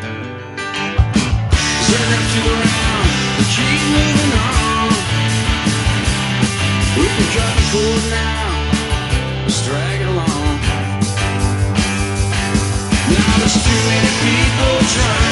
Send them to the ground and keep moving on. We can cut the cord now, let's drag it along. Now there's too many people trying